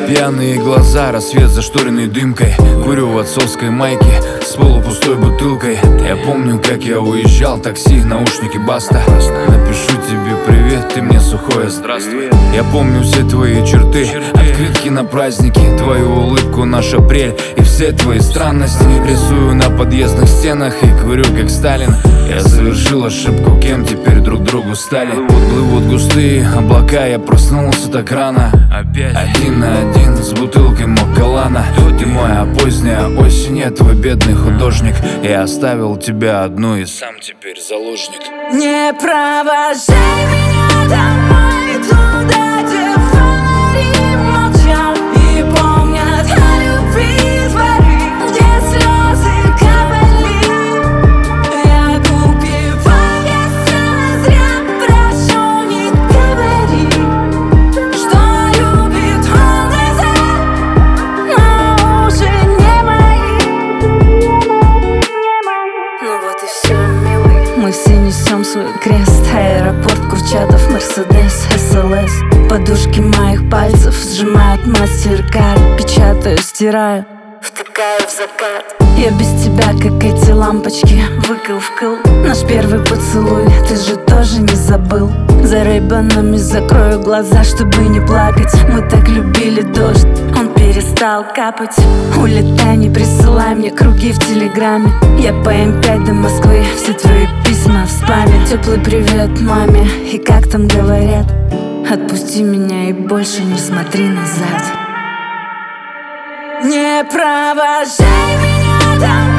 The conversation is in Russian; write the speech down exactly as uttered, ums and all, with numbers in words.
Пьяные глаза, рассвет зашторенный дымкой. Курю в отцовской майке с полупустой бутылкой. Я помню, как я уезжал, такси, наушники, баста. Напишу тебе привет, ты мне сухое здравствуй. Я помню все твои черты, открытки на праздники, твою улыбку, наш апрель и все твои странности. Рисую на подъездных стенах и курю, как Сталин. Я совершил ошибку, кем теперь друг другу стали. Плывут густые облака, я проснулся так рано. Опять один на один с бутылкой Макалана. Ты моя поздняя осень, я твой бедный художник. Я оставил тебя одну и сам теперь заложник. Не провожай меня домой, туда, где фонари молчат и помнят о любви дворы, где слезы капали. Я купила зря, прошу, не говори, что любит он глаза, но уже не мои. Ну вот и все, милый. Мы все несем свой крест. Аэропорт, Курчатов, Мерседес, СЛС. Подушки моих пальцев сжимают мастер-карт. Печатаю, стираю, втыкаю в закат. Я без тебя, как эти лампочки, выкл в кыл. Наш первый поцелуй, ты же тоже не забыл. За рейбанами закрою глаза, чтобы не плакать. Мы так любили дождь, он перестал капать. Улетай, не присылай мне круги в телеграме. Я по эм пять до Москвы, все твои письма в спаме. Теплый привет маме, и как там говорят, отпусти меня и больше не смотри назад. Не провожай меня домой.